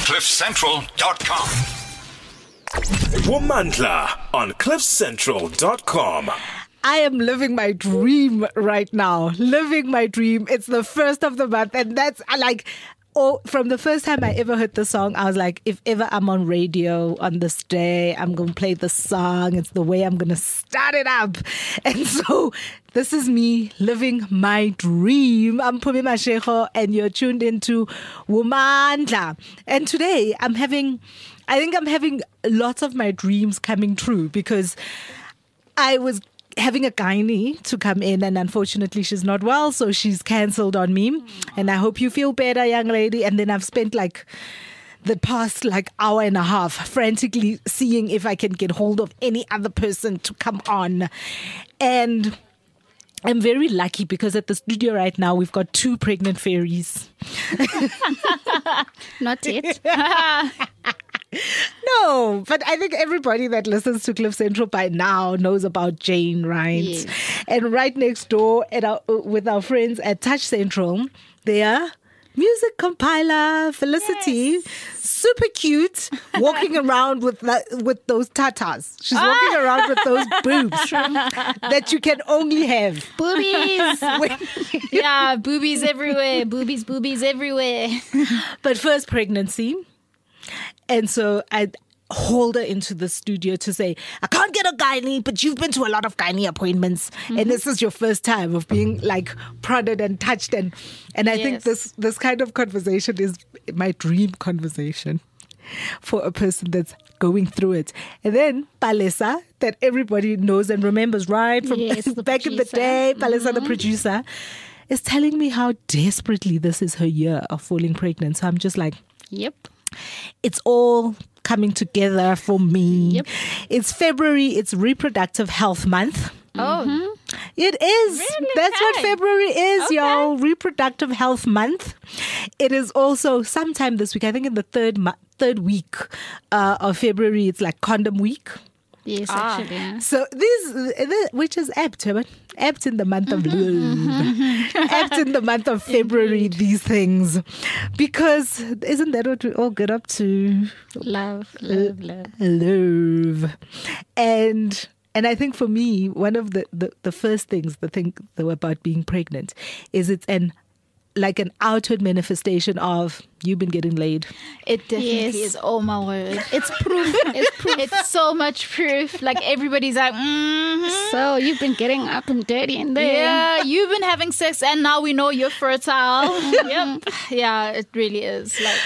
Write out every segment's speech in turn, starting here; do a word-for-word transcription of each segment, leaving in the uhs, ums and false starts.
cliff central dot com. Womandla on cliff central dot com. I am living my dream right now. Living my dream. It's the first of the month, and that's like, oh, from the first time I ever heard the song, I was like, if ever I'm on radio on this day, I'm going to play the song. It's the way I'm going to start it up. And so this is me living my dream. I'm Phumi Mashego, and you're tuned into Womandla. And today I'm having, I think I'm having lots of my dreams coming true, because I was having a gynae to come in, and unfortunately she's not well, so she's cancelled on me. And I hope you feel better, young lady. And then I've spent like the past like hour and a half frantically seeing if I can get hold of any other person to come on. And I'm very lucky because at the studio right now we've got two pregnant fairies. Not yet. No, but I think everybody that listens to Cliff Central by now knows about Jane, right? Yes. And right next door at our, with our friends at Touch Central, they are music compiler Felicity, yes. Super cute, walking around with the, with those tatas. She's ah. walking around with those boobs that you can only have. Boobies. Yeah, boobies everywhere. Boobies, boobies everywhere. But first pregnancy. And so I hold her into the studio to say, I can't get a gynae, but you've been to a lot of gynae appointments. Mm-hmm. And this is your first time of being like prodded and touched. And, and I yes. think this, this kind of conversation is my dream conversation for a person that's going through it. And then Palesa, that everybody knows and remembers, right? From yes, back producer. in the day, Palesa, mm-hmm. the producer, is telling me how desperately this is her year of falling pregnant. So I'm just like, yep. It's all coming together for me. Yep. It's February. It's Reproductive Health Month. Oh. Mm-hmm. It is. Really? That's okay. what February is, okay. y'all. Reproductive Health Month. It is also sometime this week, I think in the third mo- third week uh, of February, it's like Condom Week. Yes, ah. actually. Yeah. So this, this, which is apt, but apt in the month of love, apt in the month of February. Indeed. These things, because isn't that what we all get up to? Love, love, love, love, and and I think for me, one of the, the, the first things, the thing about being pregnant, is it's an like an outward manifestation of you've been getting laid. It definitely yes. is. Oh my word. It's proof. It's proof. It's so much proof. Like everybody's like, mm-hmm. So you've been getting up and dirty in there. Yeah, you've been having sex and now we know you're fertile. Yep. Yeah, it really is. Like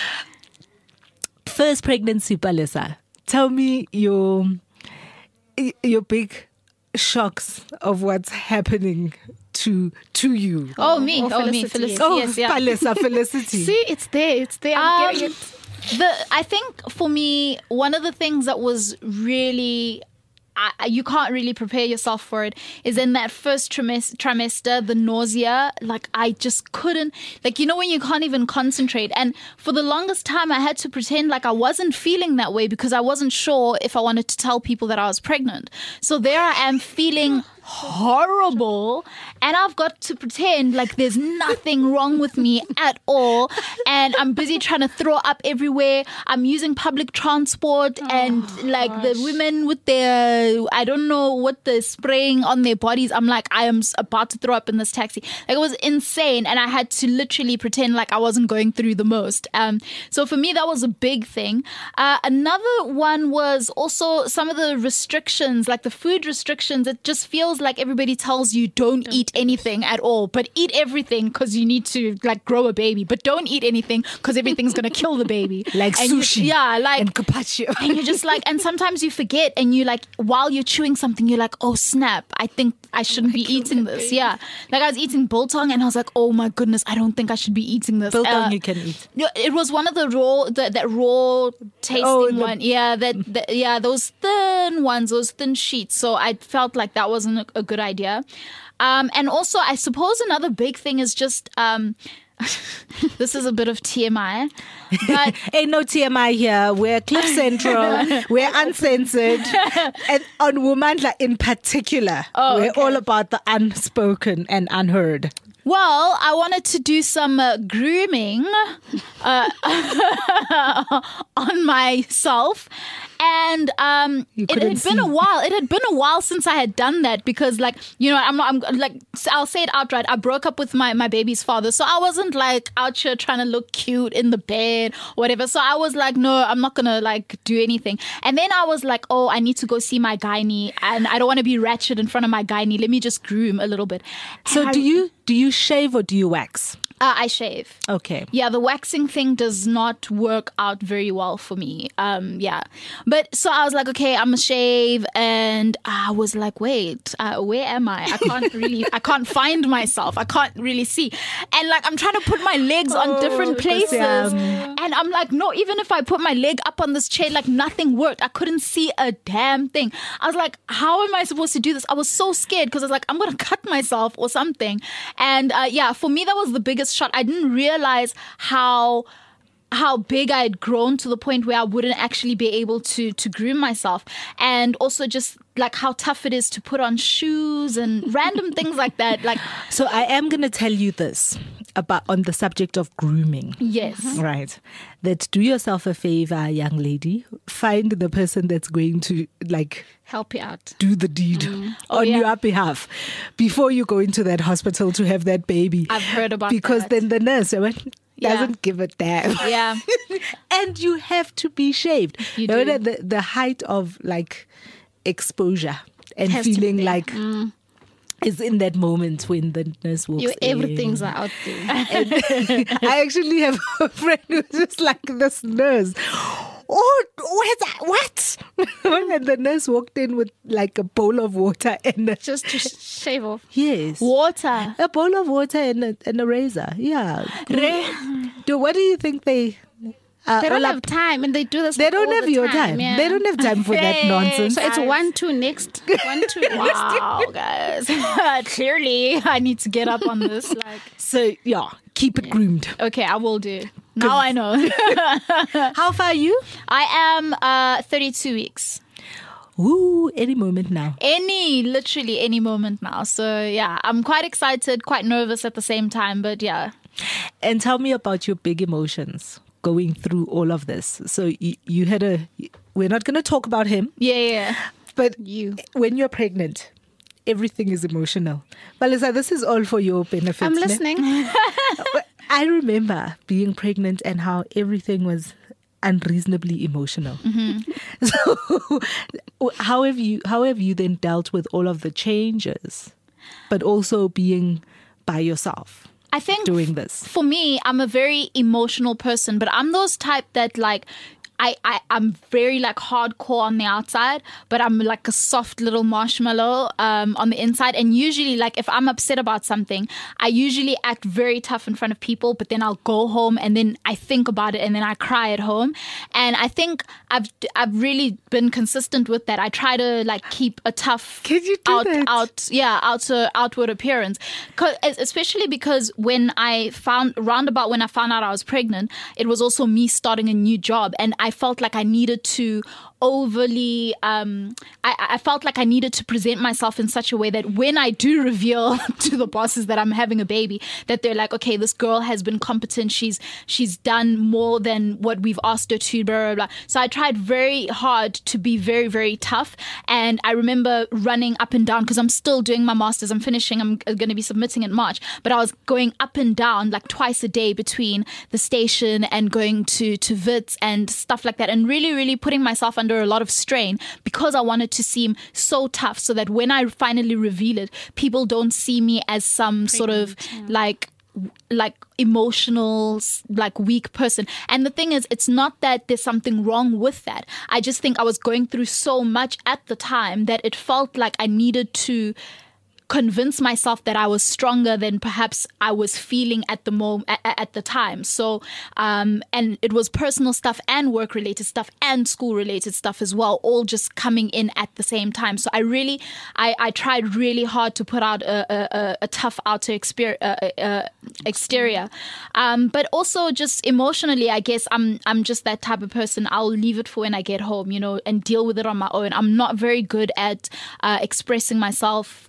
first pregnancy, Palesa. Tell me your your big shocks of what's happening to to you. Oh, me. Oh, oh Felicity. me. Felicity. Oh, yes, yeah. Palesa, Felicity. See, it's there. It's there. I'm um, getting it. The, I think for me, one of the things that was really... I, you can't really prepare yourself for it is in that first trimester, trimester, the nausea, like I just couldn't, like, you know, when you can't even concentrate. And for the longest time, I had to pretend like I wasn't feeling that way because I wasn't sure if I wanted to tell people that I was pregnant. So there I am feeling horrible, and I've got to pretend like there's nothing wrong with me at all, and I'm busy trying to throw up everywhere. I'm using public transport, oh, and like gosh. The women with their, I don't know what they're spraying on their bodies, I'm like, I am about to throw up in this taxi. Like, it was insane, and I had to literally pretend like I wasn't going through the most. Um, so for me, that was a big thing. Uh, another one was also some of the restrictions, like the food restrictions. It just feels like everybody tells you don't eat anything at all, but eat everything because you need to like grow a baby, but don't eat anything because everything's going to kill the baby. Like and sushi. You, yeah, like and carpaccio. And you're just like, and sometimes you forget and you like, while you're chewing something, you're like, oh snap, I think I shouldn't be eating this. Baby. Yeah. Like I was eating biltong and I was like, oh my goodness, I don't think I should be eating this. Biltong uh, you can eat. It was one of the raw, the, that raw tasting oh, the, one. Yeah, that, that, yeah, those thin ones, those thin sheets. So I felt like that wasn't a, a good idea. Um, and also, I suppose another big thing is just, um, this is a bit of T M I, but ain't no T M I here. We're Cliff Central. We're uncensored, and on Womandla in particular, oh, we're okay. all about the unspoken and unheard. Well, I wanted to do some uh, grooming uh, on myself. And um, You it had couldn't been a see. while. It had been a while since I had done that because, like, you know, I'm not. I'm like, I'll say it outright. I broke up with my my baby's father, so I wasn't like out here trying to look cute in the bed or whatever. So I was like, no, I'm not gonna like do anything. And then I was like, oh, I need to go see my gynae, and I don't want to be ratchet in front of my gynae. Let me just groom a little bit. So And do I- you do you shave or do you wax? Uh, I shave. Okay. Yeah, the waxing thing does not work out very well for me. Um, yeah, but so I was like, okay, I'm gonna shave, and I was like, wait, uh, where am I? I can't really, I can't find myself. I can't really see, and like I'm trying to put my legs on different places, Yum. and I'm like, no, even if I put my leg up on this chair, like nothing worked. I couldn't see a damn thing. I was like, how am I supposed to do this? I was so scared because I was like, I'm gonna cut myself or something, and uh, yeah, for me that was the biggest shot. I didn't realize how how big I had grown to the point where I wouldn't actually be able to to groom myself, and also just like how tough it is to put on shoes and random things like that. Like, So I am going to tell you this about on the subject of grooming. yes, Right. That do yourself a favor, young lady. Find the person that's going to like Help you out. do the deed on yeah. your behalf before you go into that hospital to have that baby. I've heard about because that. then the nurse doesn't Yeah. give a damn. yeah, And you have to be shaved. You know do. that the, the height of like exposure and Has to be feeling there. like is in that moment when the nurse walks You, in. everything's out there. I actually have a friend who's just like this nurse. Oh, where's that? What? And the nurse walked in with like a bowl of water and a, Just to sh- shave off. yes, water. a bowl of water and a, and a razor. Yeah. Do what do you think they? Uh, They don't Ola- have time, and they do this. They like, don't all have the your time. yeah. They don't have time for that Hey, nonsense. So it's one, two, next. One, two, next. Wow, guys. Clearly, I need to get up on this. Like, So yeah, keep it groomed. okay, I will do. Now I know. How far are you? I am uh, thirty-two weeks. Ooh, any moment now. Any, literally any moment now. So yeah, I'm quite excited, quite nervous at the same time. But yeah, And tell me about your big emotions going through all of this. So you, you had a. We're not going to talk about him, yeah, yeah. but You. when you're pregnant, everything is emotional. Melissa, this is all for your benefit. I'm ne? listening. I remember being pregnant and how everything was unreasonably emotional. So how have you how have you then dealt with all of the changes, but also being by yourself I think doing this? for me, I'm a very emotional person, but I'm those type that like I, I, I'm very like hardcore on the outside, but I'm like a soft little marshmallow um, on the inside. And usually like if I'm upset about something, I usually act very tough in front of people, but then I'll go home and then I think about it and then I cry at home. And I think I've I've really been consistent with that. I try to like keep a tough Can you do out, that? out yeah outer outward appearance. 'Cause- especially because when I found roundabout when I found out I was pregnant, it was also me starting a new job, and I felt like I needed to overly um I, I felt like I needed to present myself in such a way that when I do reveal to the bosses that I'm having a baby, that they're like, okay, this girl has been competent, she's she's done more than what we've asked her to, blah blah blah. So I tried very hard to be very very tough, and I remember running up and down because I'm still doing my masters, I'm finishing, I'm going to be submitting in March, but I was going up and down like twice a day between the station and going to to Wits and stuff like that, and really really putting myself under a lot of strain because I wanted to seem so tough, so that when I finally reveal it, people don't see me as some sort of like like emotional like weak person. And the thing is, it's not that there's something wrong with that. I just think I was going through so much at the time that it felt like I needed to convince myself that I was stronger than perhaps I was feeling at the moment at, at the time. So um and it was personal stuff and work related stuff and school related stuff as well, all just coming in at the same time. So I really I, I tried really hard to put out a, a, a tough outer exper- uh, uh, exterior, um but also just emotionally, I guess I'm I'm just that type of person. I'll leave it for when I get home, you know, and deal with it on my own. I'm not very good at uh, expressing myself with other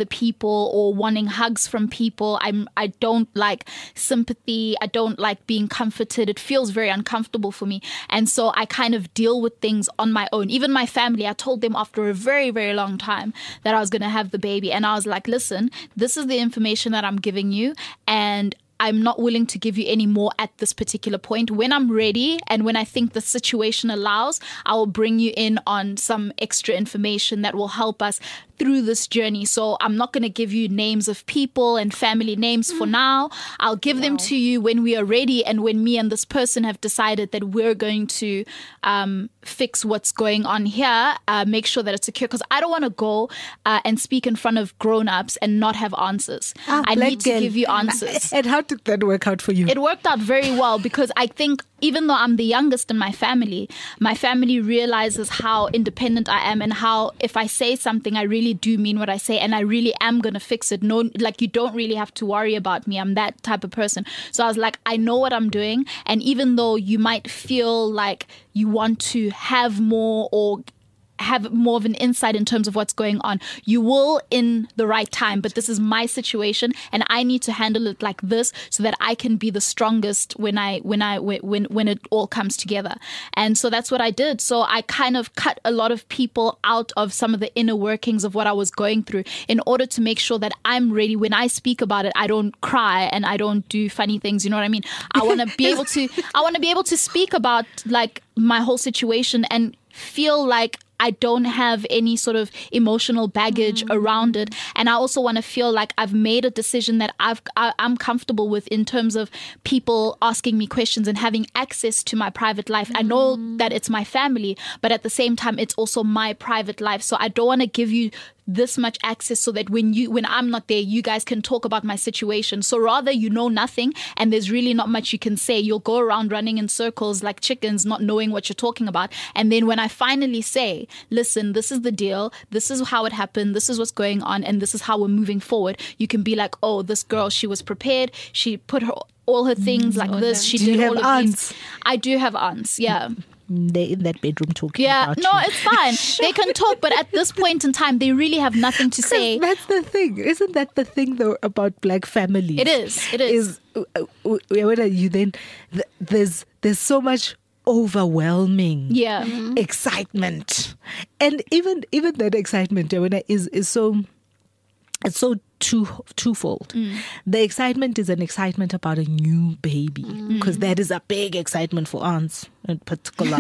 other people or wanting hugs from people. I'm I don't like sympathy. I don't like being comforted. It feels very uncomfortable for me. And so I kind of deal with things on my own. Even my family, I told them after a very, very long time that I was going to have the baby. And I was like, listen, this is the information that I'm giving you. And I'm not willing to give you any more at this particular point. When I'm ready and when I think the situation allows, I will bring you in on some extra information that will help us through this journey. So I'm not going to give you names of people and family names for now. I'll give wow. them to you when we are ready and when me and this person have decided that we're going to um, fix what's going on here, uh, make sure that it's secure. Because I don't want to go uh, and speak in front of grown-ups and not have answers. Ah, I need to girl. give you answers. And how did that work out for you? It worked out very well because I think even though I'm the youngest in my family, my family realizes how independent I am and how if I say something, I really do mean what I say and I really am going to fix it. No, like you don't really have to worry about me. I'm that type of person. So I was like, I know what I'm doing. And even though you might feel like you want to have more or have more of an insight in terms of what's going on, you will in the right time, but this is my situation and I need to handle it like this so that I can be the strongest when I when I when when it all comes together. And so that's what I did. So I kind of cut a lot of people out of some of the inner workings of what I was going through in order to make sure that I'm ready when I speak about it. I don't cry and I don't do funny things, you know what I mean? I want to be able to I want to be able to speak about like my whole situation and feel like I don't have any sort of emotional baggage mm. around it. And I also want to feel like I've made a decision that I've, I, I'm comfortable with in terms of people asking me questions and having access to my private life. Mm. I know that it's my family, but at the same time, it's also my private life. So I don't want to give you this much access so that when you when I'm not there, you guys can talk about my situation. So rather you know nothing and there's really not much you can say. You'll go around running in circles like chickens, not knowing what you're talking about. And then when I finally say, listen, this is the deal, this is how it happened, this is what's going on, and this is how we're moving forward, you can be like, oh, this girl, she was prepared, she put her all her things mm, like this, she do did you all have of aunts? these. I do have aunts, yeah. They're in that bedroom talking yeah, about no, you. it's fine. They can talk, but at this point in time, they really have nothing to say. That's the thing. Isn't that the thing, though, about black families? It is. It is. Is uh, uh, when are you then? Th- there's there's so much overwhelming yeah. mm-hmm. excitement, and even even that excitement, when is is so. It's so two twofold. Mm. The excitement is an excitement about a new baby because mm. that is a big excitement for aunts in particular.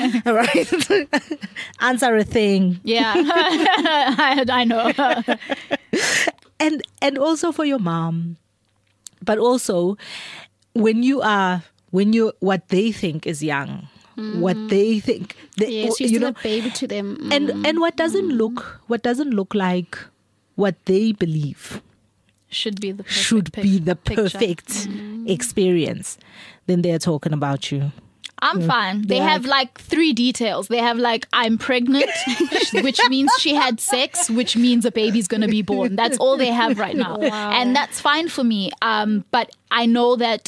Right? Aunts are a thing. Yeah, I, I know. and and also for your mom, but also when you are when you what they think is young. Mm. What they think, they, yes, you you know, a baby to them, mm. and and what doesn't mm. look what doesn't look like what they believe should be the perfect should be the picture. perfect mm. experience. Then they're talking about you. I'm mm. fine. They They're have like, like three details. They have like I'm pregnant, which means she had sex, which means a baby's gonna be born. That's all they have right now, wow. and that's fine for me. Um, but I know that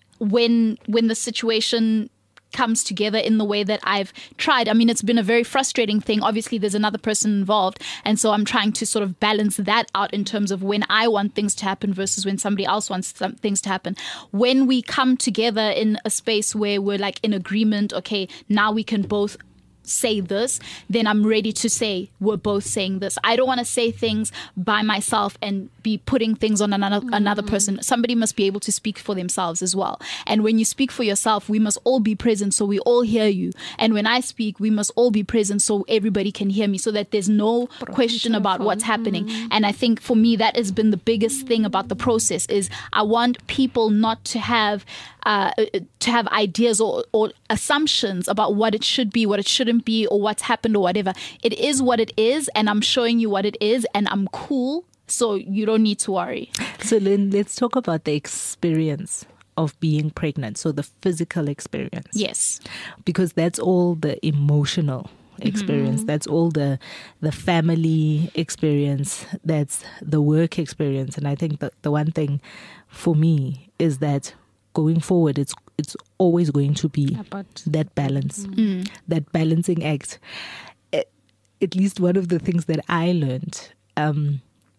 when when the situation comes together in the way that I've tried. I mean, it's been a very frustrating thing. Obviously, there's another person involved. And so I'm trying to sort of balance that out in terms of when I want things to happen versus when somebody else wants some things to happen. When we come together in a space where we're like in agreement, okay, now we can both say this, then I'm ready to say we're both saying this. I don't want to say things by myself and be putting things on another mm. another person. Somebody must be able to speak for themselves as well. And when you speak for yourself, we must all be present so we all hear you. And when I speak, we must all be present so everybody can hear me, so that there's no question about what's happening. Mm. And I think for me, that has been the biggest thing about the process is I want people not to have uh, to have ideas or, or assumptions about what it should be, what it shouldn't be, or what's happened or whatever. It is what it is, and I'm showing you what it is, and I'm cool. So you don't need to worry. So Lynn, let's talk about the experience of being pregnant. So the physical experience. Yes. Because that's all the emotional experience. Mm-hmm. That's all the the family experience. That's the work experience. And I think that the one thing for me is that going forward, it's it's always going to be About, that balance, mm. that balancing act. At least one of the things that I learned, um,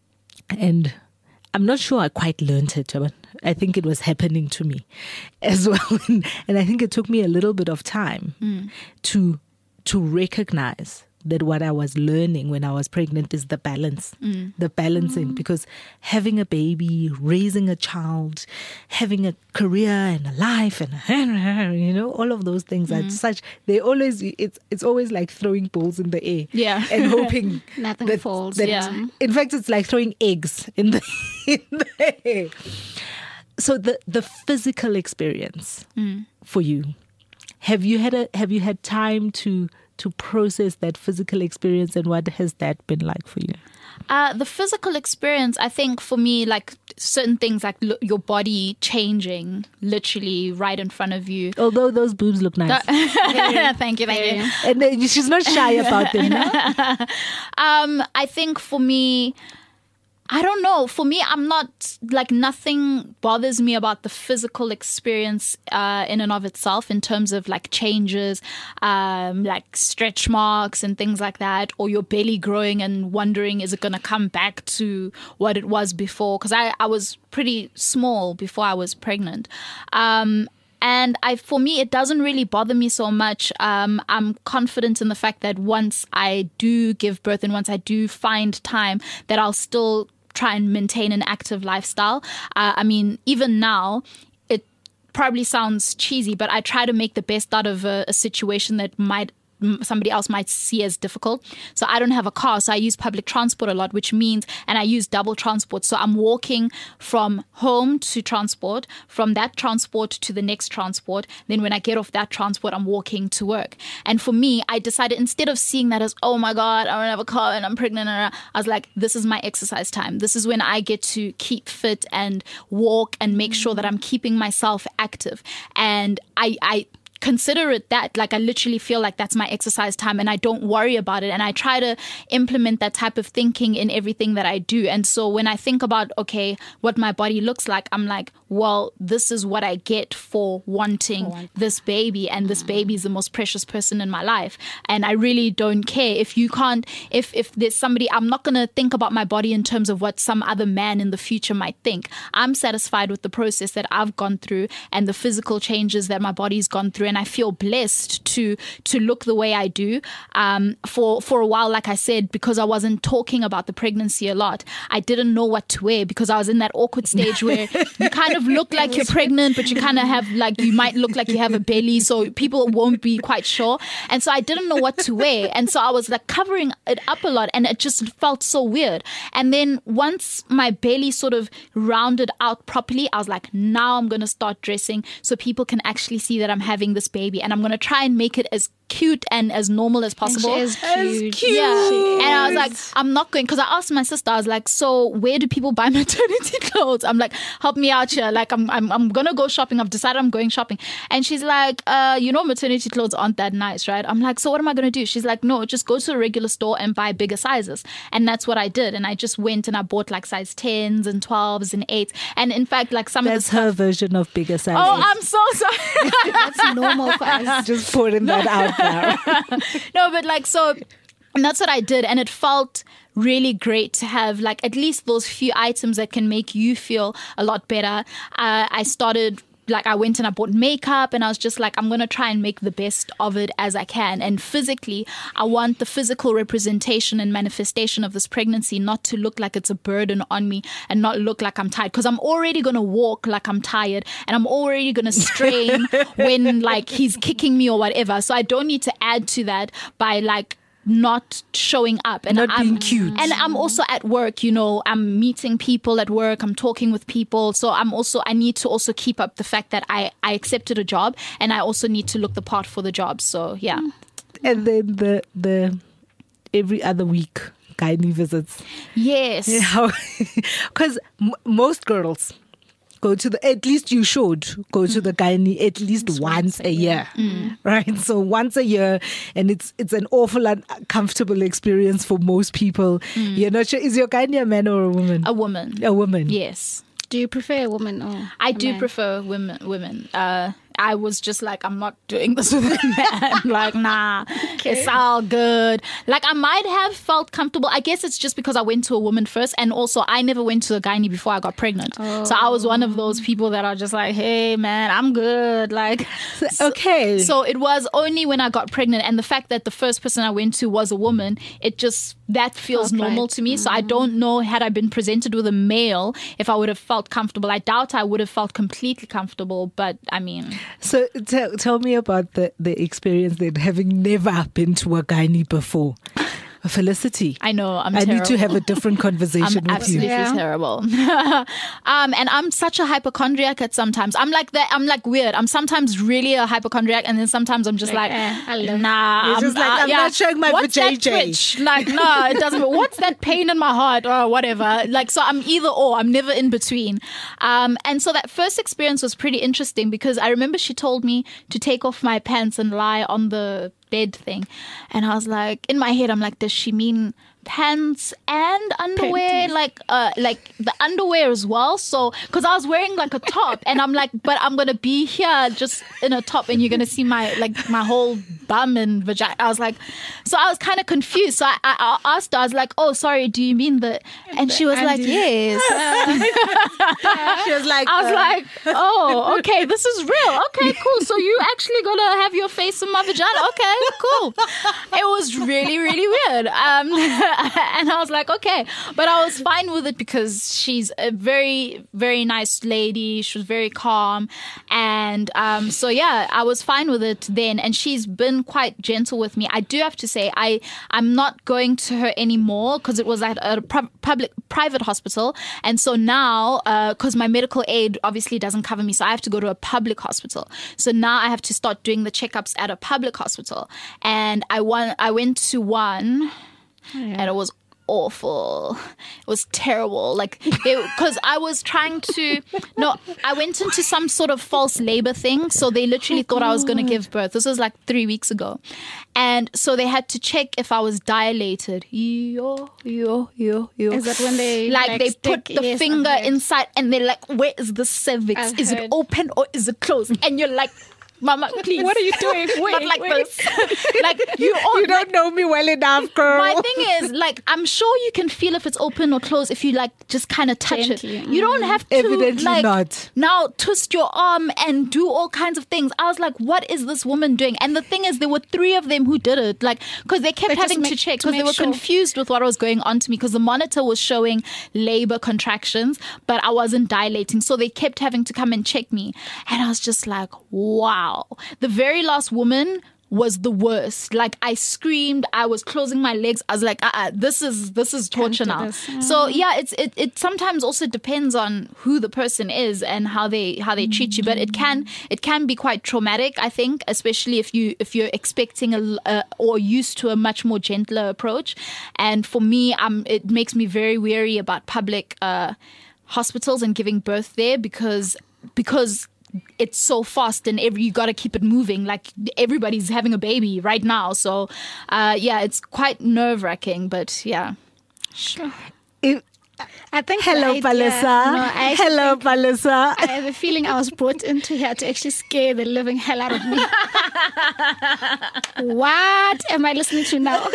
And I'm not sure I quite learned it, but I think it was happening to me as well. And I think it took me a little bit of time mm. to to recognize that what I was learning when I was pregnant is the balance, mm. the balancing, mm. because having a baby, raising a child, having a career and a life and, a, you know, all of those things mm. are such, they always, it's it's always like throwing balls in the air. Yeah. And hoping nothing that, falls. That, Yeah. In fact, it's like throwing eggs in the, in the air. So the, the physical experience mm. for you, have you had a, have you had time to to process that physical experience, and what has that been like for you? Uh, the physical experience, I think for me, like certain things like lo- your body changing literally right in front of you. Although those boobs look nice. Thank you, thank you. And then she's not shy about them. No? um, I think for me, I don't know. For me, I'm not like nothing bothers me about the physical experience uh, in and of itself in terms of like changes, um, like stretch marks and things like that, or your belly growing and wondering, is it going to come back to what it was before? Because I, I was pretty small before I was pregnant. Um, And I, for me, it doesn't really bother me so much. Um, I'm confident in the fact that once I do give birth and once I do find time, that I'll still try and maintain an active lifestyle. Uh, I mean, even now, it probably sounds cheesy, but I try to make the best out of a, a situation that might somebody else might see as difficult. So I don't have a car, so I use public transport a lot, which means, and I use double transport. So I'm walking from home to transport, from that transport to the next transport. Then when I get off that transport, I'm walking to work. And for me, I decided instead of seeing that as, oh my God, I don't have a car and I'm pregnant, I was like, this is my exercise time. This is when I get to keep fit and walk and make sure that I'm keeping myself active. And I, I consider it that, like I literally feel like that's my exercise time and I don't worry about it. And I try to implement that type of thinking in everything that I do. And so when I think about, okay, what my body looks like, I'm like, well, this is what I get for wanting oh, this baby. And this baby is the most precious person in my life. And I really don't care if you can't, if, if there's somebody, I'm not going to think about my body in terms of what some other man in the future might think. I'm satisfied with the process that I've gone through and the physical changes that my body's gone through. And I feel blessed to to look the way I do. Um, for for a while, like I said, because I wasn't talking about the pregnancy a lot, I didn't know what to wear because I was in that awkward stage where you kind of look like you're pregnant, but you kind of have like, you might look like you have a belly, so people won't be quite sure. And so I didn't know what to wear. And so I was like covering it up a lot and it just felt so weird. And then once my belly sort of rounded out properly, I was like, now I'm going to start dressing so people can actually see that I'm having this baby. And I'm going to try and make it as cute and as normal as possible. And she is cute. cute. Yeah. She And I was is. like, I'm not going, because I asked my sister, I was like, so where do people buy maternity clothes? I'm like, help me out here. Like, I'm I'm, I'm going to go shopping. I've decided I'm going shopping. And she's like, uh, you know, maternity clothes aren't that nice, right? I'm like, so what am I going to do? She's like, no, just go to a regular store and buy bigger sizes. And that's what I did. And I just went and I bought like size tens and twelves and eights. And in fact, like some That's of the her stuff. version of bigger size. Oh, I'm so sorry. That's normal for us. just putting that out there. No, but like, so and that's what I did. And it felt really great to have like at least those few items that can make you feel a lot better. Uh, I started like I went and I bought makeup and I was just like, I'm going to try and make the best of it as I can. And physically, I want the physical representation and manifestation of this pregnancy not to look like it's a burden on me and not look like I'm tired, because I'm already going to walk like I'm tired and I'm already going to strain when like he's kicking me or whatever. So I don't need to add to that by like not showing up and Not I'm, being cute. And I'm also at work, you know, I'm meeting people at work, I'm talking with people. So I'm also, I need to also keep up the fact that I, I accepted a job and I also need to look the part for the job. So yeah. And then the the every other week gynae visits. Yes. Because m- most girls go to the, at least you should go to the gynae at least once, once a year, mm. right? So once a year, and it's it's an awful uncomfortable experience for most people. Mm. You're not sure, is your gynae a man or a woman? A woman. A woman. Yes. Do you prefer a woman or I a do man? prefer women. Women. Uh, I was just like, I'm not doing this with a man. Like, nah, it's all good. Like, I might have felt comfortable. I guess it's just because I went to a woman first, and also I never went to a gynae before I got pregnant. Oh. So I was one of those people that are just like, hey, man, I'm good. Like, Okay. so it was only when I got pregnant, and the fact that the first person I went to was a woman, it just, that feels Felt normal right. to me. So I don't know, had I been presented with a male, if I would have felt comfortable. I doubt I would have felt completely comfortable, but I mean, So tell tell me about the, the experience then, having never been to a gynae before. Felicity, I know I'm I terrible. need to have a different conversation I'm with absolutely you. Yeah. terrible. um, and I'm such a hypochondriac at sometimes. I'm like that. I'm like weird. I'm sometimes really a hypochondriac, and then sometimes I'm just like, Like, eh, I love- nah. You're just like, I'm not showing my What's that vajayjay? twitch? Like, no, it doesn't. What's that pain in my heart or whatever? Like, so I'm either or. I'm never in between. Um, and so that first experience was pretty interesting because I remember she told me to take off my pants and lie on the bed thing, and I was like, in my head, I'm like, does she mean pants and underwear? Panties. Like, uh, like the underwear as well. So, because I was wearing like a top, and I'm like, but I'm gonna be here just in a top, and you're gonna see my like my whole bum and vagina. I was like, so I was kind of confused. So I, I, I asked her, I was like, oh, sorry, do you mean the? And she was like, undies. yes. She was like, I was uh, like, oh, okay, this is real. Okay, cool. So you actually gonna have your face in my vagina? Okay, cool. It was really, really weird. Um, and I was like, okay, but I was fine with it because she's a very, very nice lady. She was very calm, and um, so yeah, I was fine with it then. And she's been quite gentle with me. I do have to say, I I'm not going to her anymore because it was at a pu- public private hospital, and so now because my medical aid obviously doesn't cover me, so I have to go to a public hospital. So now I have to start doing the checkups at a public hospital, and I won- I went to one, and it was awful. It was terrible. Like, because I was trying to, no, I went into some sort of false labor thing. So they literally thought I was going to give birth. This was like three weeks ago. And so they had to check if I was dilated. Yo, yo, yo, yo. Is that when they like, like, they stick- put the yes, finger I've heard. inside and they're like, where is the cervix? I've is it heard. open or is it closed? And you're like, Mama, please. What are you doing? Not Wait, like wait. this. Like, you all, you don't know me well enough, girl. my thing is, like, I'm sure you can feel if it's open or closed if you, like, just kind of touch Gently. it. You don't have to, Evidently like, not. now twist your arm and do all kinds of things. I was like, what is this woman doing? And the thing is, there were three of them who did it, like, because they kept They just having to make- check to because they make were sure. confused with what was going on to me because the monitor was showing labor contractions, but I wasn't dilating. So they kept having to come and check me. And I was just like, wow. The very last woman was the worst. Like, I screamed, I was closing my legs. I was like, uh-uh, this is this is torture do now. this. So yeah, it's it, it sometimes also depends on who the person is and how they how they treat you. But it can it can be quite traumatic, I think, especially if you if you're expecting a, l- a or used to a much more gentler approach. And for me, um, it makes me very wary about public uh, hospitals and giving birth there because because. It's so fast and every you got to keep it moving. Like, everybody's having a baby right now. So, uh, yeah, it's quite nerve wracking, but yeah. Sure. If- I think hello, the idea- Palisa. No, I actually Hello, think- Palisa. I have a feeling I was brought into here to actually scare the living hell out of me. What am I listening to now?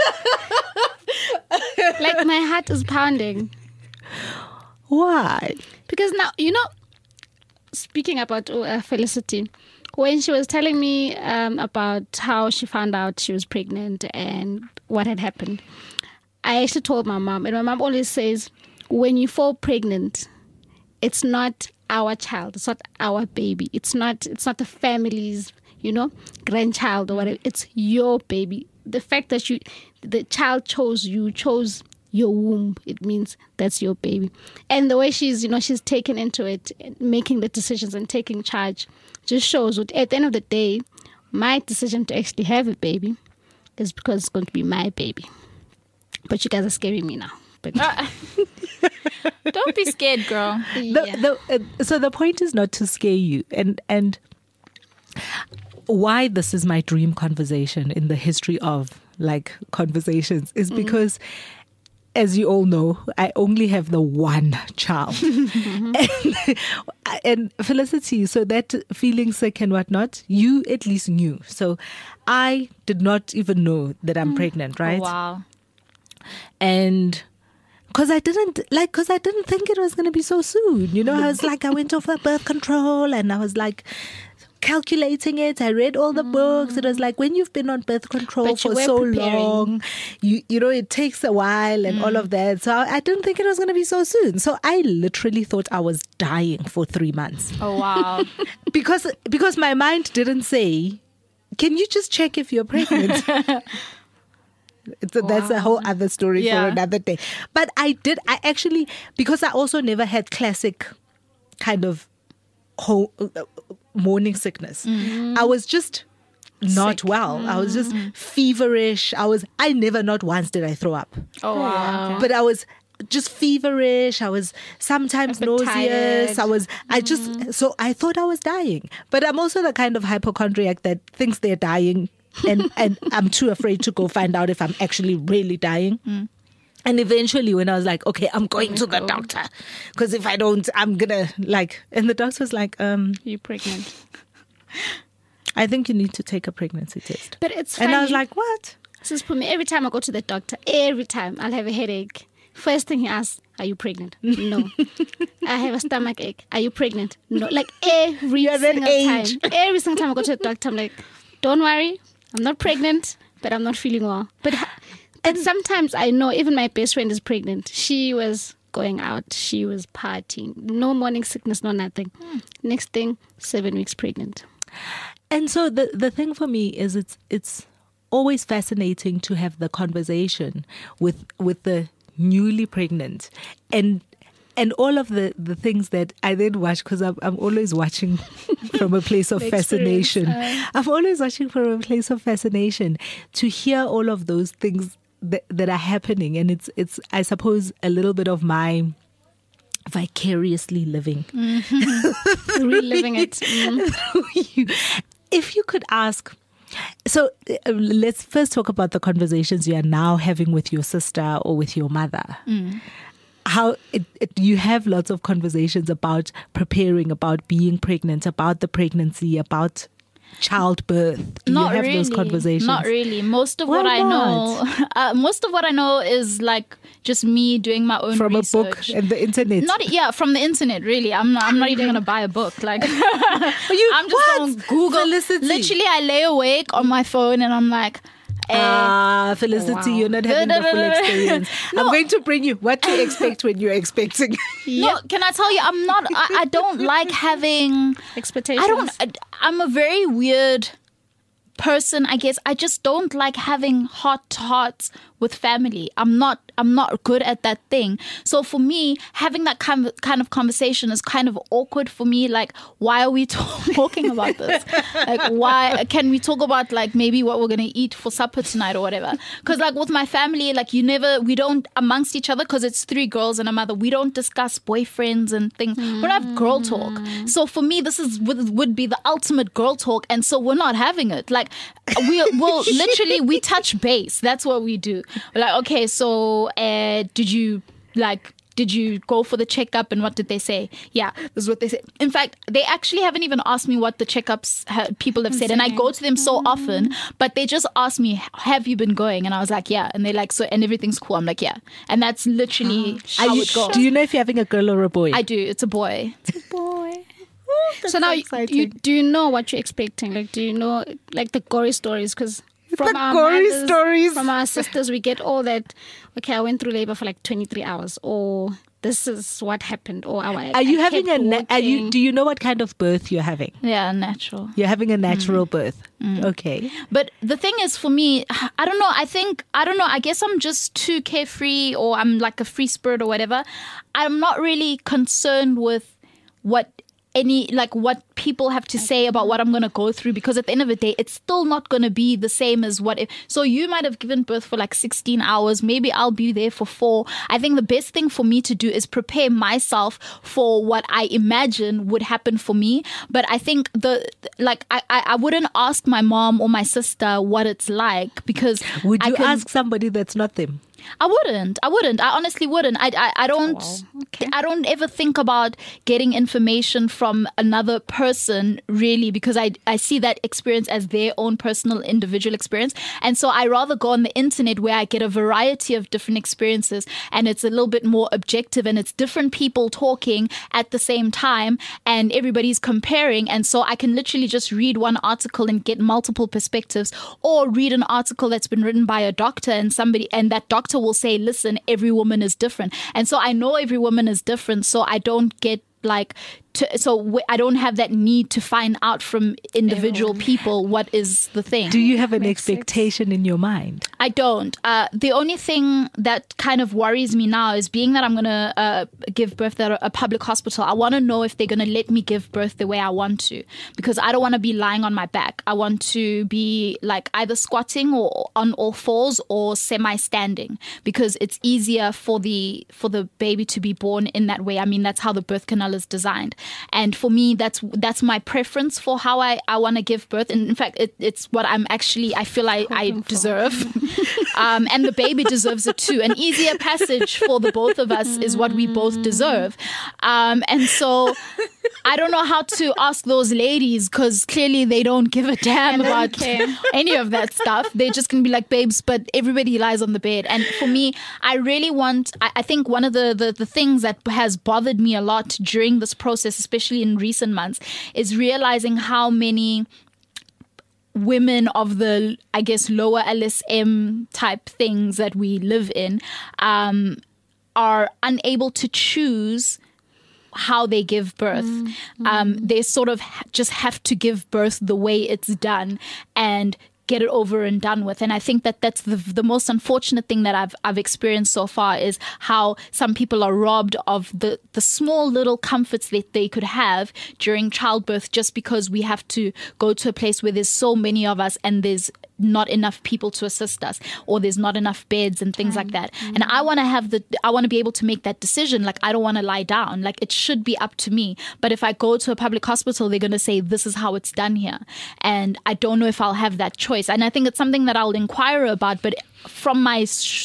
Like, my heart is pounding. Why? Because now, you know, speaking about uh, Felicity, when she was telling me um, about how she found out she was pregnant and what had happened, I actually told my mom, and my mom always says, when you fall pregnant, it's not our child, it's not our baby, it's not it's not the family's, you know, grandchild or whatever. It's your baby. The fact that you, the child chose you, chose your womb, it means that's your baby. And the way she's, you know, she's taken into it, making the decisions and taking charge, just shows that at the end of the day, my decision to actually have a baby is because it's going to be my baby. But you guys are scaring me now. But Don't be scared, girl. The, yeah. the, uh, so the point is not to scare you, and and why this is my dream conversation in the history of like conversations is because as you all know, I only have the one child. and, and Felicity, so that feeling sick and whatnot, you at least knew. So I did not even know that I'm pregnant, right? Oh, wow. And because I didn't like, because I didn't think it was going to be so soon. You know, I was like, I went off of birth control and I was like calculating it. I read all the mm. books. It was like, when you've been on birth control for so preparing. long, you you know, it takes a while and mm. all of that. So I, I didn't think it was going to be so soon. So I literally thought I was dying for three months. Oh, wow. because because my mind didn't say, can you just check if you're pregnant? It's a, wow. That's a whole other story yeah. for another day. But I did, I actually, because I also never had classic kind of whole, uh, morning sickness. Mm-hmm. I was just not Sick. well. Mm-hmm. I was just feverish. I was, I never, not once did I throw up. Oh, wow. Okay. But I was just feverish. I was sometimes nauseous. Tired. I was, mm-hmm. I just, so I thought I was dying. But I'm also the kind of hypochondriac that thinks they're dying. and and I'm too afraid to go find out if I'm actually really dying. Mm. And eventually when I was like, okay, I'm going to the doctor, because if I don't, I'm gonna like, and the doctor was like, um, you're pregnant. I think you need to take a pregnancy test. But it's funny. And I was like, what? Since for me, every time I go to the doctor, every time I'll have a headache. First thing he asks, are you pregnant? No. I have a stomach ache. Are you pregnant? No. Like every You're single that age. time. Every single time I go to the doctor, I'm like, don't worry. I'm not pregnant, but I'm not feeling well. But and sometimes I know even my best friend is pregnant. She was going out. She was partying. No morning sickness, no nothing. Mm. Next thing, seven weeks pregnant. And so the the thing for me is it's it's always fascinating to have the conversation with with the newly pregnant and and all of the, the things that I then watch, because I'm, I'm always watching from a place of fascination. Uh, I'm always watching from a place of fascination to hear all of those things that, that are happening. And it's, it's, I suppose, a little bit of my vicariously living. Mm-hmm. Reliving it. Mm. If you could ask... So uh, let's first talk about the conversations you are now having with your sister or with your mother. Mm. How it, it, you have lots of conversations about preparing, about being pregnant, about the pregnancy, about childbirth. Do not you have really. those conversations? Not really. Most of Why what I not? know, uh, most of what I know is like just me doing my own from research. a book and the internet. Not yeah, from the internet. Really, I'm not. I'm not even gonna buy a book. Like you, I'm just what? gonna Google. Felicity. Literally, I lay awake on my phone and I'm like. Ah, uh, Felicity, wow. You're not having the full experience. No. I'm going to bring you what to expect when you're expecting. No, can I tell you, I'm not, I, I don't like having expectations. I don't, I, I'm a very weird person, I guess. I just don't like having heart to hearts with family. I'm not I'm not good at that thing. So for me, having that kind of, kind of conversation is kind of awkward for me. Like, why are we talking about this? Like, why can we talk about like maybe what we're going to eat for supper tonight or whatever? Because like with my family, like you never, we don't amongst each other, because it's three girls and a mother, we don't discuss boyfriends and things. Mm. We don't have girl talk. So for me, this is would, would be the ultimate girl talk. And so we're not having it. Like we will literally, we touch base. That's what we do. We're like, okay, so uh, did you like, did you go for the checkup and what did they say? Yeah, this is what they said. In fact, they actually haven't even asked me what the checkups ha- people have said. And I go to them so often, but they just ask me, have you been going? And I was like, yeah. And they're like, so, and everything's cool. I'm like, yeah. And that's literally how you, it goes. Do you know if you're having a girl or a boy? I do. It's a boy. It's a boy. So now, you, you, do you know what you're expecting? Like, do you know, like, the gory stories? Because from the our gory mothers, stories. from our sisters, we get all that, okay, I went through labor for like twenty-three hours, or this is what happened, or our, Are you I having a, na- are you, walking. do you know what kind of birth you're having? Yeah, natural. You're having a natural Mm. birth. Mm. Okay. But the thing is, for me, I don't know. I think, I don't know. I guess I'm just too carefree, or I'm like a free spirit or whatever. I'm not really concerned with what any, like what people have to say about what I'm going to go through, because at the end of the day, it's still not going to be the same as what if. So you might have given birth for like sixteen hours. Maybe I'll be there for four. I think the best thing for me to do is prepare myself for what I imagine would happen for me. But I think the, like, I, I, I wouldn't ask my mom or my sister what it's like, because Would I you can, ask somebody that's not them? I wouldn't. I wouldn't. I honestly wouldn't. I, I, I don't. wow. Okay. I don't ever think about getting information from another person, really, because I I see that experience as their own personal, individual experience, and so I rather go on the internet where I get a variety of different experiences, and it's a little bit more objective, and it's different people talking at the same time, and everybody's comparing, and so I can literally just read one article and get multiple perspectives, or read an article that's been written by a doctor, and somebody and that doctor will say, listen, every woman is different. And so I know every woman is different. So I don't get like, to, so w- I don't have that need to find out from individual people what is the thing. Do you have an Makes sense. expectation in your mind? I don't. Uh, the only thing that kind of worries me now is being that I'm going to uh, give birth at a, a public hospital. I want to know if they're going to let me give birth the way I want to, because I don't want to be lying on my back. I want to be like either squatting or on all fours or semi-standing, because it's easier for the for the baby to be born in that way. I mean, that's how the birth canal is designed. And for me, that's that's my preference for how I, I want to give birth. And in fact, it, it's what I'm actually, I feel I, I deserve. um, and the baby deserves it too. An easier passage for the both of us is what we both deserve. Um, and so I don't know how to ask those ladies, because clearly they don't give a damn about any of that stuff. They're just going to be like, babes, but everybody lies on the bed. And for me, I really want, I, I think one of the, the, the things that has bothered me a lot during this process, especially in recent months, is realizing how many women of the, I guess, lower L S M type things that we live in um, are unable to choose how they give birth. Mm-hmm. Um, they sort of ha- just have to give birth the way it's done and get it over and done with. And I think that that's the the most unfortunate thing that I've I've experienced so far, is how some people are robbed of the the small little comforts that they could have during childbirth, just because we have to go to a place where there's so many of us and there's not enough people to assist us, or there's not enough beds and things like that. Mm-hmm. And I want to have the, I want to be able to make that decision. Like, I don't want to lie down. Like, it should be up to me. But if I go to a public hospital, they're going to say, this is how it's done here. And I don't know if I'll have that choice. And I think it's something that I'll inquire about. But from my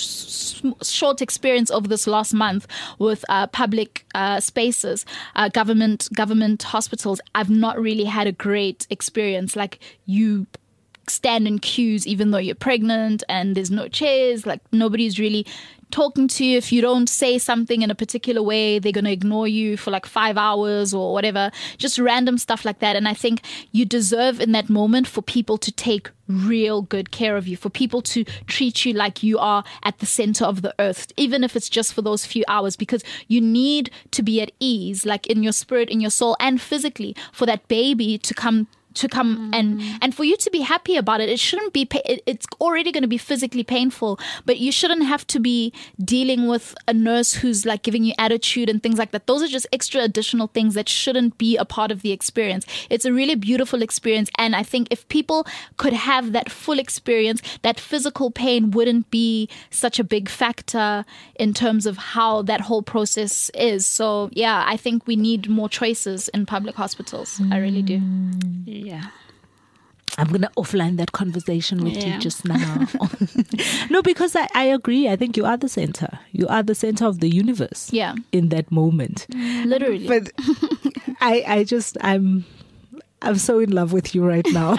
sh- short experience over this last month with uh, public uh, spaces, uh, government, government hospitals, I've not really had a great experience. Like, you stand in queues even though you're pregnant and there's no chairs, like nobody's really talking to you. If you don't say something in a particular way, they're going to ignore you for like five hours or whatever, just random stuff like that. And I think you deserve in that moment for people to take real good care of you, for people to treat you like you are at the center of the earth, even if it's just for those few hours, because you need to be at ease, like in your spirit, in your soul, and physically, for that baby to come to come mm. and and for you to be happy about it. It shouldn't be, it, it's already going to be physically painful, but you shouldn't have to be dealing with a nurse who's like giving you attitude and things like that. Those are just extra additional things that shouldn't be a part of the experience. It's a really beautiful experience, and I think if people could have that full experience, that physical pain wouldn't be such a big factor in terms of how that whole process is. So yeah, I think we need more choices in public hospitals. Mm. I really do. Yeah. I'm going to offline that conversation with Yeah. you just now. No, because I, I agree. I think you are the center. You are the center of the universe. Yeah. In that moment. Literally. But I, I just, I'm, I'm so in love with you right now.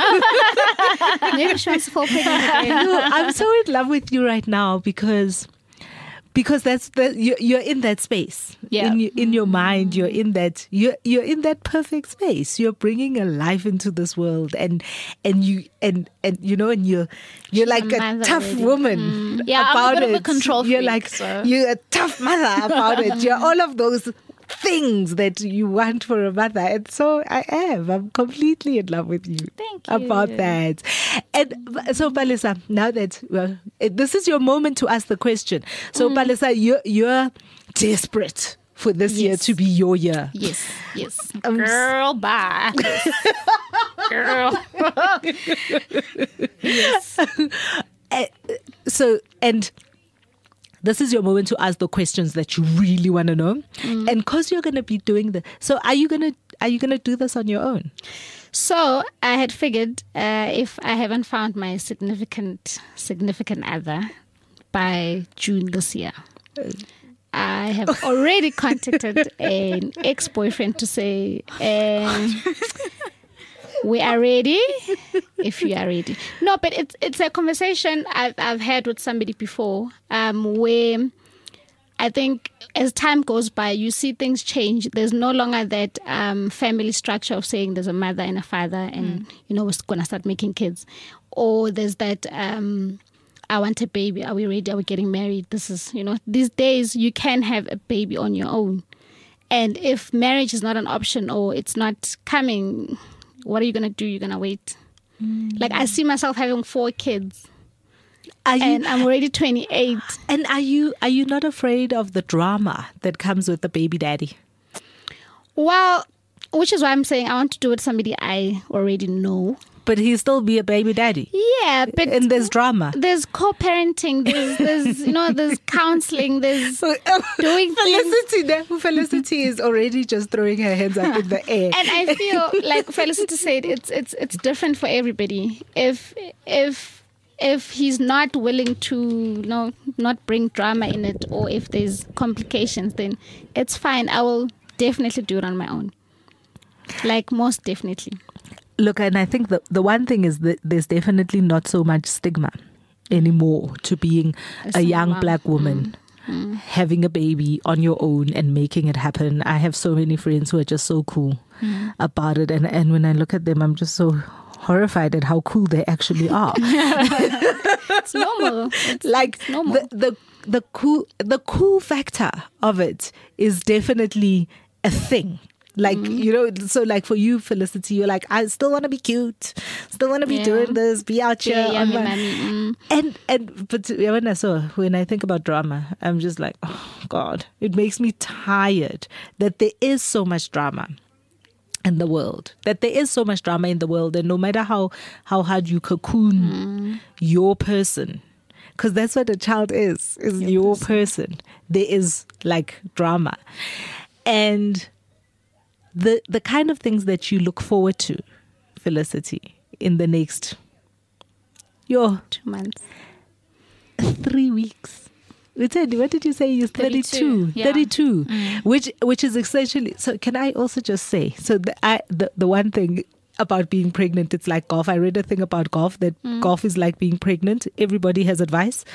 Maybe she wants to fall pregnant again. No, I'm so in love with you right now because because that's the you're, you're in that space. Yeah. In, in your mind, you're in that you're you're in that perfect space. You're bringing a life into this world, and and you and and you know, and you're you're like a mother tough already. woman Yeah, I'm a about bit of a it. control You're freak, like so. you're a tough mother about it. You're all of those things that you want for a mother, and so I am. I'm completely in love with you. Thank you. About that. And so, Palesa, now that well, it, this is your moment to ask the question. So, mm. Palesa, you're you're desperate for this Yes. year to be your year. Yes, yes. Um, Girl, bye. Girl. Yes. Uh, so, and this is your moment to ask the questions that you really want to know. Mm. And because you're going to be doing the, so are you going to are you going to do this on your own? So I had figured uh, if I haven't found my significant significant other by June this year. I have already contacted an ex-boyfriend to say, um, we are ready if you are ready. No, but it's it's a conversation I've, I've had with somebody before um, where I think as time goes by, you see things change. There's no longer that um, family structure of saying there's a mother and a father and, mm. you know, we're going to start making kids. Or there's that... Um, I want a baby. Are we ready? Are we getting married? This is, you know, these days you can have a baby on your own. And if marriage is not an option or it's not coming, what are you going to do? You're going to wait. Mm. Like, I see myself having four kids. Are you, and I'm already twenty-eight. And are you are you not afraid of the drama that comes with the baby daddy? Well, which is why I'm saying I want to do it with somebody I already know. But he'll still be a baby daddy. Yeah, but and there's drama. There's co-parenting. There's, there's you know, there's counseling. There's doing Felicity. Things. Felicity is already just throwing her hands up in the air. And I feel like Felicity said, it's it's it's different for everybody. If if if he's not willing to, you know, not bring drama in it, or if there's complications, then it's fine. I will definitely do it on my own. Like, most definitely. Look, and I think the, the one thing is that there's definitely not so much stigma anymore to being a, a young mom. black woman mm. Mm. having a baby on your own and making it happen. I have so many friends who are just so cool mm. about it. And, and when I look at them, I'm just so horrified at how cool they actually are. It's normal. It's, like it's normal. The, the, the, cool, the cool factor of it is definitely a thing. Like, mm-hmm. you know, so like for you, Felicity, you're like, I still want to be cute, still want to be yeah. doing this, be out here. Yeah, on yeah, my... mm. And, and, but when I saw, when I think about drama, I'm just like, oh God, it makes me tired that there is so much drama in the world, that there is so much drama in the world. And no matter how, how hard you cocoon mm. your person, because that's what a child is, is your, your person. person. There is like drama. And The the kind of things that you look forward to, Felicity, in the next your two months, three weeks. What did you say? You're thirty-two. Yeah. thirty-two, mm. which which is essentially. So can I also just say? So the I the, the one thing about being pregnant, it's like golf. I read a thing about golf that mm. golf is like being pregnant. Everybody has advice,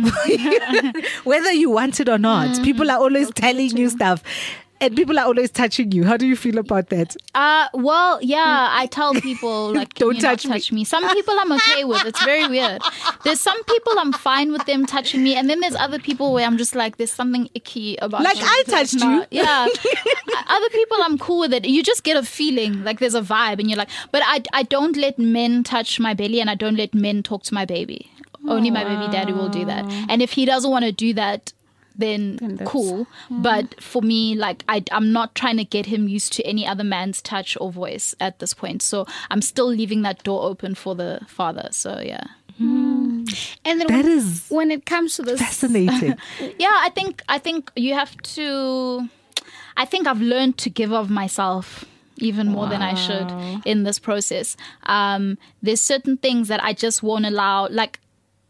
whether you want it or not. Mm. People are always okay, telling too. you stuff. And people are always touching you. How do you feel about that? Uh, well, yeah, I tell people, like, don't you touch, not touch me. me. Some people I'm okay with. It's very weird. There's some people I'm fine with them touching me. And then there's other people where I'm just like, there's something icky about Like, you. I touched you. Yeah. Other people I'm cool with it. You just get a feeling, like there's a vibe. And you're like, but I, I don't let men touch my belly and I don't let men talk to my baby. Only my baby daddy will do that. And if he doesn't want to do that, then cool. Yeah. But for me, like, I, I'm not trying to get him used to any other man's touch or voice at this point. So I'm still leaving that door open for the father. So, yeah. Mm. And then that when, is when it comes to this... fascinating. yeah, I think, I think you have to... I think I've learned to give of myself even more wow. than I should in this process. Um, there's certain things that I just won't allow. Like,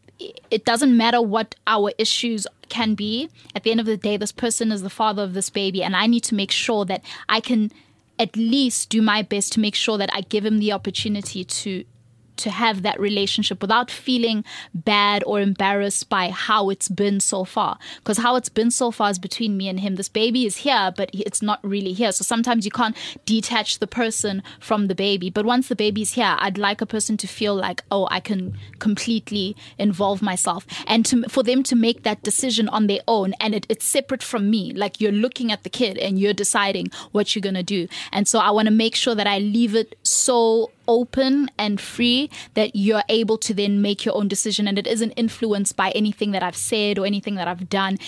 it doesn't matter what our issues can be. At the end of the day, this person is the father of this baby, and I need to make sure that I can at least do my best to make sure that I give him the opportunity to to have that relationship without feeling bad or embarrassed by how it's been so far. Because how it's been so far is between me and him. This baby is here, but it's not really here. So sometimes you can't detach the person from the baby. But once the baby's here, I'd like a person to feel like, oh, I can completely involve myself. And to, for them to make that decision on their own. And it, it's separate from me. Like, you're looking at the kid and you're deciding what you're going to do. And so I want to make sure that I leave it so open and free that you're able to then make your own decision, and it isn't influenced by anything that I've said or anything that I've done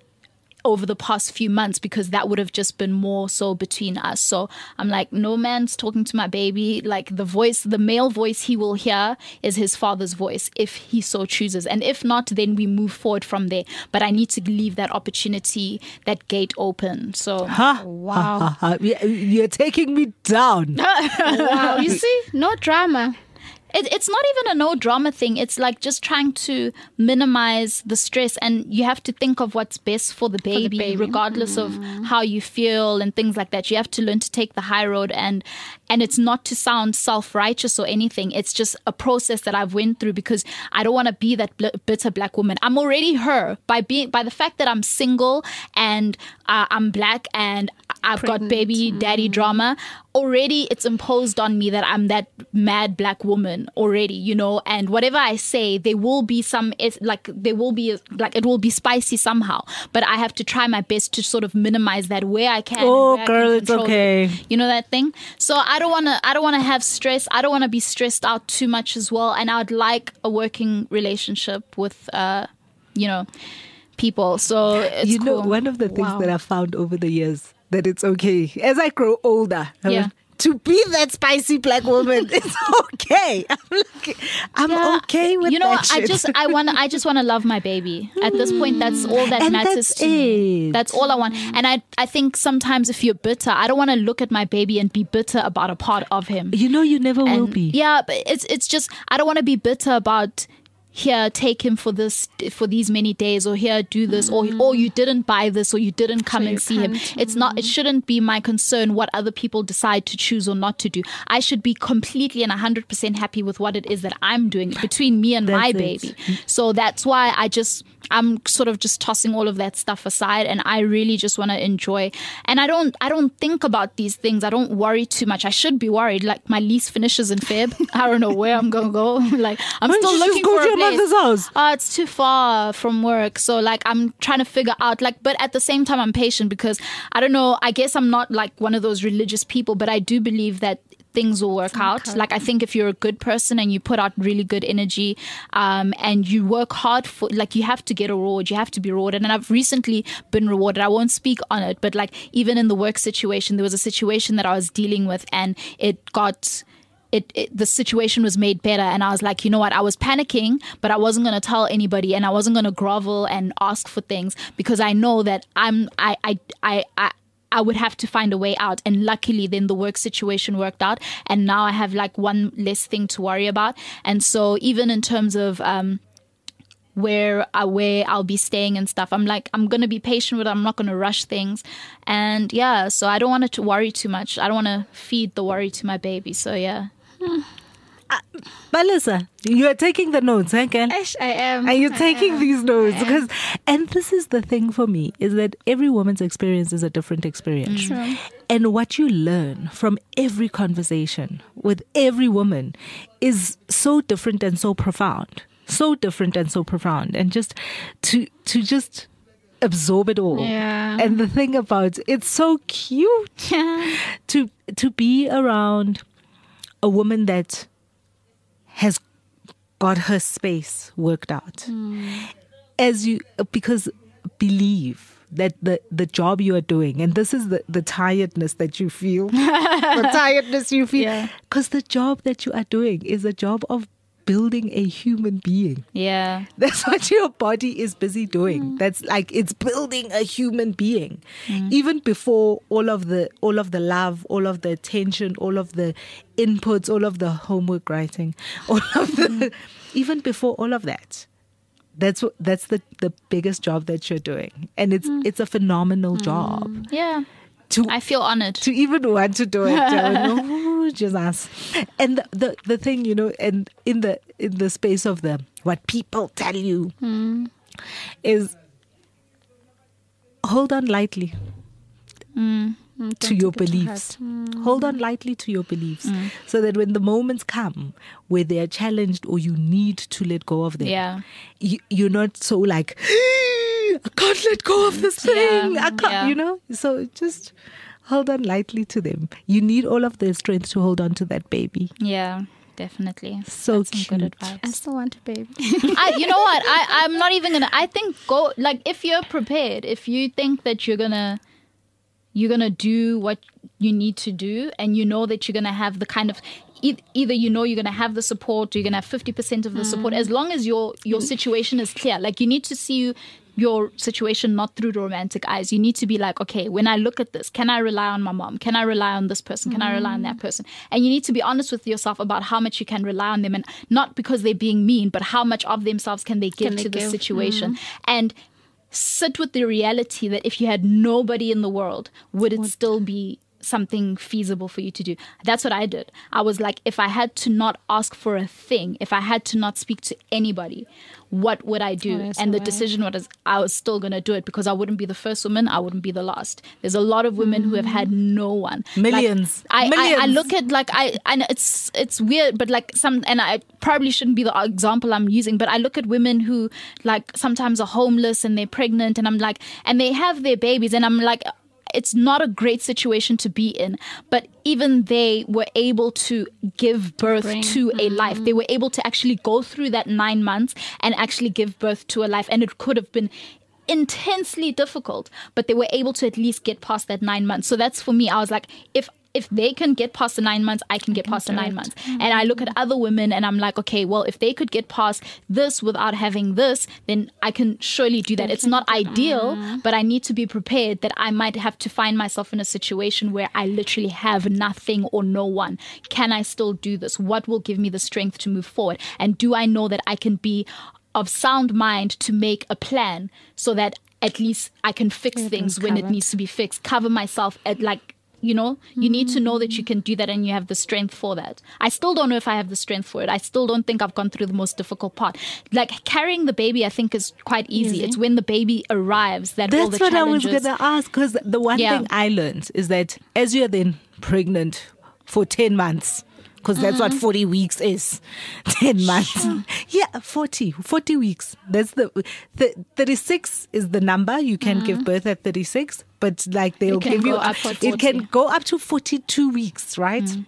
over the past few months, because that would have just been more so between us. So I'm like, no man's talking to my baby. Like, the voice, the male voice he will hear is his father's voice if he so chooses. And if not, then we move forward from there. But I need to leave that opportunity, that gate open. So, ha, wow. Ha, ha, ha. You're taking me down. Wow, you see? No drama. It, it's not even a no drama thing. It's like just trying to minimize the stress, and you have to think of what's best for the baby, For the baby. regardless of how you feel and things like that. You have to learn to take the high road, and and it's not to sound self-righteous or anything. It's just a process that I've went through because I don't want to be that bl- bitter black woman. I'm already her by being by the fact that I'm single and uh, I'm black and I've Pregnant. got baby daddy drama. Already it's imposed on me that I'm that mad black woman already, you know, and whatever I say, there will be some, it's like there will be, a, like it will be spicy somehow, but I have to try my best to sort of minimize that where I can. and Oh, where I girl, can it's control okay. it. You know that thing? So I don't want to, I don't want to have stress. I don't want to be stressed out too much as well. And I would like a working relationship with, uh, you know, people. So it's You know, cool. one of the things Wow. that I've found over the years that it's okay as I grow older. I Yeah. mean, to be that spicy black woman, it's okay. I'm like, I'm Yeah, okay with you know that I shit. just I want I just want to love my baby at this point. That's all that And matters that's to me. it. That's all I want. And I I think sometimes if you're bitter, I don't want to look at my baby and be bitter about a part of him. You know, you never will And be. yeah, but it's it's just I don't want to be bitter about here take him for this for these many days, or here do this, or or you didn't buy this, or you didn't come So and you see him. can't, It's not. It shouldn't be my concern what other people decide to choose or not to do. I should be completely and a hundred percent happy with what it is that I'm doing between me and my That's it. baby. So that's why I just I'm sort of just tossing all of that stuff aside, and I really just want to enjoy. And I don't I don't think about these things. I don't worry too much. I should be worried. Like my lease finishes in Feb. I don't know where I'm gonna go. Like I'm Why don't still you just looking go for to a your place. mother's house? Uh, it's too far from work. So like I'm trying to figure out like, but at the same time I'm patient because I don't know, I guess I'm not like one of those religious people, but I do believe that things will work out. Like I think if you're a good person and you put out really good energy um, and you work hard for, like you have to get a reward, you have to be rewarded. And I've recently been rewarded. I won't speak on it, but like even in the work situation, there was a situation that I was dealing with and it got... It, it the situation was made better, and I was like, you know what, I was panicking, but I wasn't going to tell anybody, and I wasn't going to grovel and ask for things because I know that I'm I I I, I I would have to find a way out. And luckily then the work situation worked out, and now I have like one less thing to worry about. And so even in terms of um where I where I'll be staying and stuff, I'm like, I'm gonna be patient with it. I'm not gonna rush things. And yeah, so I don't want it to worry too much. I don't want to feed the worry to my baby. So yeah. Melissa, you are taking the notes, eh, Ken? Ish, I am. Are you I taking am. these notes? Because, and this is the thing for me, is that every woman's experience is a different experience. True. And what you learn from every conversation with every woman is so different and so profound. So different and so profound. And just to to just absorb it all. Yeah. And the thing about it's so cute to to be around a woman that has got her space worked out. As you, because believe that the, the job you are doing, and this is the, the tiredness that you feel, the tiredness you feel, Yeah. because the job that you are doing is a job of building a human being. Yeah. That's what your body is busy doing. That's like it's building a human being. Even before all of the all of the love, all of the attention, all of the inputs, all of the homework writing, all of the even before all of that. That's what that's the, the biggest job that you're doing. And it's it's a phenomenal job. Yeah. To I feel honored. to even want to do it. Oh, Jesus. And the, the the thing, you know, and in the in the space of the what people tell you is hold on lightly Mm, to don't your take it to beliefs. heart. Hold on lightly to your beliefs so that when the moments come where they are challenged or you need to let go of them, Yeah. you, you're not so like, I can't let go of this thing. Yeah, I can't, yeah. you know? So just hold on lightly to them. You need all of the strength to hold on to that baby. Yeah, definitely. So That's some good cute. I advice. still want a baby. I, you know what? I, I'm not even gonna. I think go like if you're prepared. If you think that you're gonna, you're gonna do what you need to do, and you know that you're gonna have the kind of e- either you know you're gonna have the support, or you're gonna have fifty percent of the support. As long as your your situation is clear, like you need to see you your situation not through romantic eyes. You need to be like, okay, when I look at this, can I rely on my mom? Can I rely on this person? Can mm. I rely on that person? And you need to be honest with yourself about how much you can rely on them, and not because they're being mean, but how much of themselves can they give can they to give? the situation. Mm. And sit with the reality that if you had nobody in the world, would it what? still be something feasible for you to do? That's what I did. I was like, if I had to not ask for a thing, if I had to not speak to anybody, what would I do? Oh, and the right. decision was I was still going to do it, because I wouldn't be the first woman, I wouldn't be the last. There's a lot of women mm. who have had no one. Millions. Like, I, Millions. I, I look at like I and it's it's weird, but like some, and I probably shouldn't be the example I'm using, but I look at women who like sometimes are homeless and they're pregnant, and I'm like, and they have their babies, and I'm like, it's not a great situation to be in, but even they were able to give birth Bring. to a life. They were able to actually go through that nine months and actually give birth to a life. And it could have been intensely difficult, but they were able to at least get past that nine months. So that's for me. I was like, if if they can get past the nine months, I can get past the nine months. Mm-hmm. And I look at other women and I'm like, okay, well, if they could get past this without having this, then I can surely do that. It's not ideal, mm-hmm. but I need to be prepared that I might have to find myself in a situation where I literally have nothing or no one. Can I still do this? What will give me the strength to move forward? And do I know that I can be of sound mind to make a plan so that at least I can fix it things when it needs to be fixed, cover myself at like, you know, you mm. need to know that you can do that and you have the strength for that. I still don't know if I have the strength for it. I still don't think I've gone through the most difficult part. Like carrying the baby, I think is quite easy. easy. It's when the baby arrives that That's all the what challenges. I was going to ask, because the one yeah. thing I learned is that as you're then pregnant for ten months, because that's mm-hmm. what forty weeks is. ten months. Sure. Yeah, forty. forty weeks. That's the, the thirty-six is the number. You can mm-hmm. give birth at thirty-six, but like they'll give you, up to it can go up to forty-two weeks, right? Mm.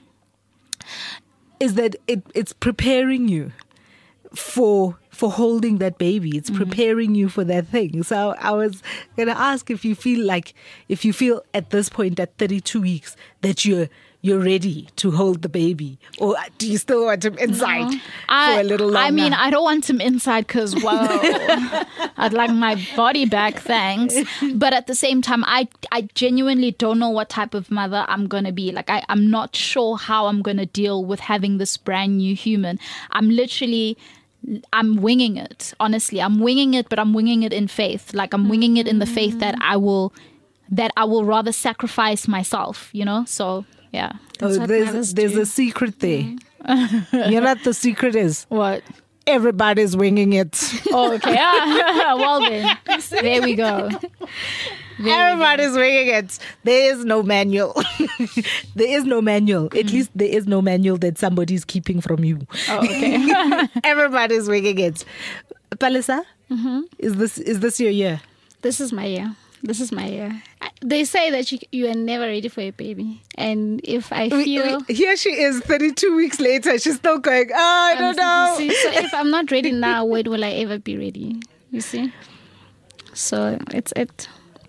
Is that it, it's preparing you for for holding that baby. It's mm-hmm. preparing you for that thing. So I was going to ask if you feel like, if you feel at this point at thirty-two weeks that you're you're ready to hold the baby, or do you still want him inside no. I, for a little longer? I mean, I don't want him inside because, whoa, I'd like my body back, thanks. But at the same time, I, I genuinely don't know what type of mother I'm going to be. Like, I, I'm not sure how I'm going to deal with having this brand new human. I'm literally... I'm winging it, honestly. I'm winging it, but I'm winging it in faith. Like, I'm winging it in the faith that I will, that I will rather sacrifice myself, you know? So... yeah. Oh, there's there's do. a secret there. You know what the secret is? What? Everybody's winging it. Oh, okay. Well then, there we go. There Everybody's we go. winging it. There is no manual. There is no manual. Mm. At least there is no manual that somebody's keeping from you. Oh, okay. Everybody's winging it. Palesa, mm-hmm. is this is this your year? This is my year. This is my year. They say that you you are never ready for a baby. And if I feel... Here she is, thirty-two weeks later. She's still going, oh, I don't know. See, so if I'm not ready now, when will I ever be ready? You see? So it's it.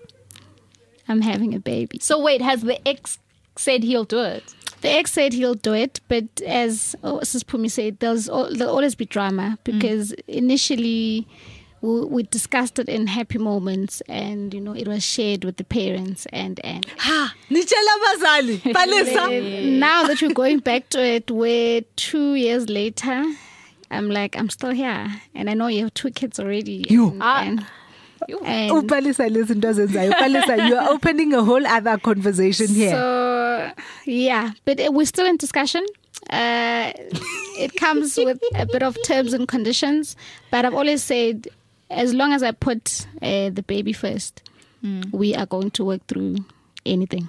I'm having a baby. So wait, has the ex said he'll do it? The ex said he'll do it, but as oh, Sis Pumi said, there's, there'll always be drama because mm. initially... We, we discussed it in happy moments, and you know it was shared with the parents. And and ha, now that we're going back to it, we're two years later. I'm like, I'm still here, and I know you have two kids already. You and, and, and oh, Palesa, listen, doesn't say Palesa, you are opening a whole other conversation here. So yeah, but we're still in discussion. Uh, it comes with a bit of terms and conditions, but I've always said, as long as I put uh, the baby first, mm. we are going to work through anything.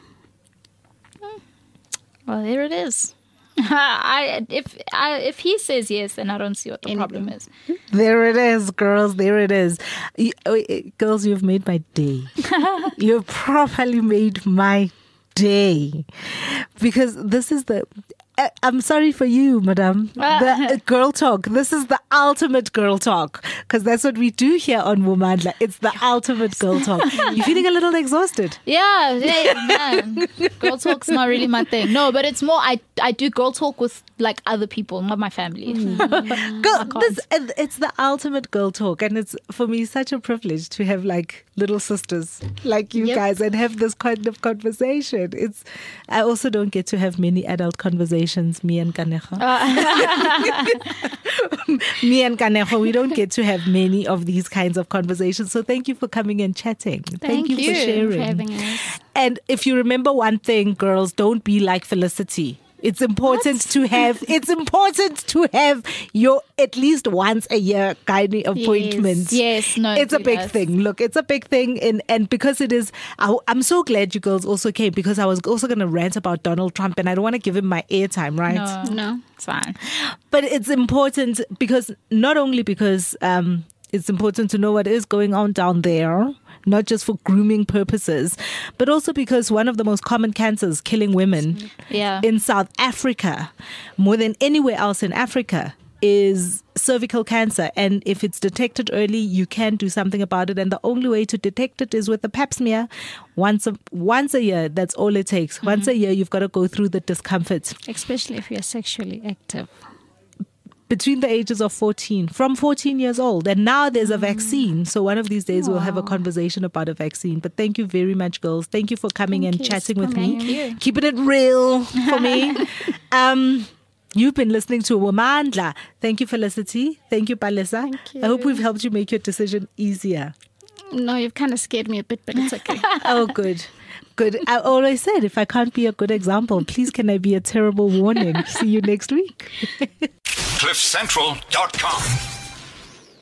Well, there it is. I if I, if he says yes, then I don't see what the anything. problem is. There it is, girls. There it is. You, girls, you've made my day. You've properly made my day. Because this is the... uh, I'm sorry for you, madam. The uh, girl talk. This is the ultimate girl talk because that's what we do here on Womandla. It's the ultimate girl talk. You feeling a little exhausted? Yeah, yeah, man. Girl talk's not really my thing. No, but it's more I I do girl talk with like other people, not my family. Mm. Girl, this, it's the ultimate girl talk, and it's for me such a privilege to have like little sisters like you Yep. guys and have this kind of conversation. It's I also don't get to have many adult conversations. Me and Kanecha, me and Kanecha, we don't get to have many of these kinds of conversations. So thank you for coming and chatting. Thank, Thank you, you for sharing. for having us. And if you remember one thing, girls, don't be like Felicity. It's important to have. It's important to have your at least once a year gynae appointments. Yes, no, it's a do big that. thing. Look, it's a big thing, and and because it is, I, I'm so glad you girls also came because I was also going to rant about Donald Trump, and I don't want to give him my airtime, right? No, No. it's fine. But it's important because not only because um, it's important to know what is going on down there, not just for grooming purposes, but also because one of the most common cancers killing women Yeah. in South Africa, more than anywhere else in Africa, is cervical cancer. And if it's detected early, you can do something about it. And the only way to detect it is with the pap smear once a, once a year. That's all it takes. Mm-hmm. Once a year, you've got to go through the discomfort. Especially if you're sexually active. Between the ages of fourteen, from fourteen years old. And now there's a vaccine. So one of these days we'll have a conversation about a vaccine. But thank you very much, girls. Thank you for coming Thank and you chatting for with me. coming. Keeping it real for me. um, you've been listening to Womandla. Thank you, Felicity. Thank you, Palesa. Thank I hope you. we've helped you make your decision easier. No, you've kind of scared me a bit, but it's okay. Oh, good. Good. I always said if I can't be a good example, please can I be a terrible warning? See you next week. cliff central dot com